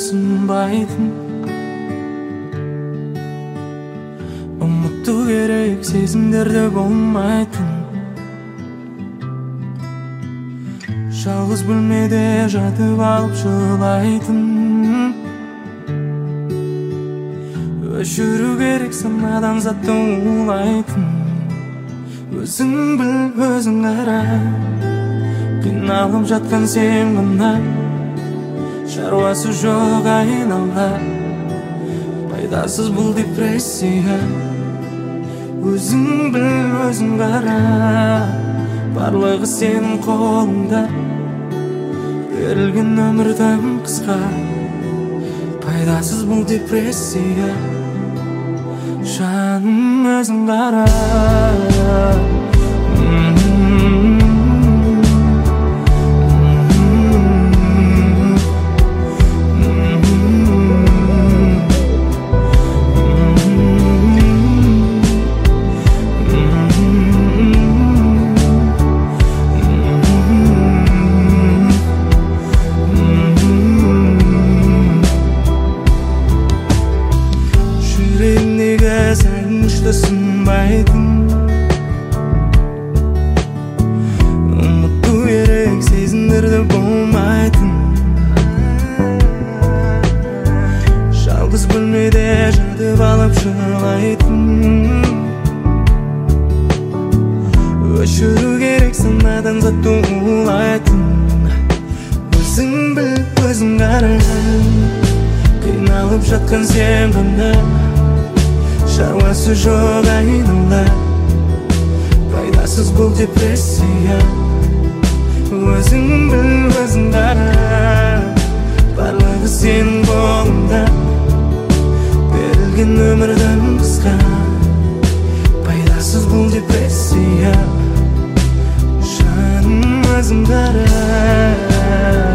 сынбайтын. Ұмыту керек сезімдерді болмайтын. Жалғыз бөлмеде жатып алып жылайтын. Өшіру керек санадан затты улайтын. Өзің біл, өзің қара, қиналып жатқан сен ғана. Шаруасы жоқ айнала, пайдасыз бұл депрессия. Өзің біл, өзің қара, барлығы сенің қолыңда. Берілген өмір тым қысқа, пайдасыз бұл депрессия. Жаным өзің қара. Сынбайтын. Ұмыту керек сезімдерді болмайтын. Жалғыз бөлмеде жатып алып жылайтын. Өшіру керек санадан затты улайтын. Өзің біл, өзің қара, қиналып жатқан сен ғана. Шаруасы жоқ айнала, пайдасыз бұл депрессия. Өзің біл, өзің қара, барлығы сенің қолыңда. Берілген өмір тым қысқа, пайдасыз бұл депрессия. Жаным өзің қара.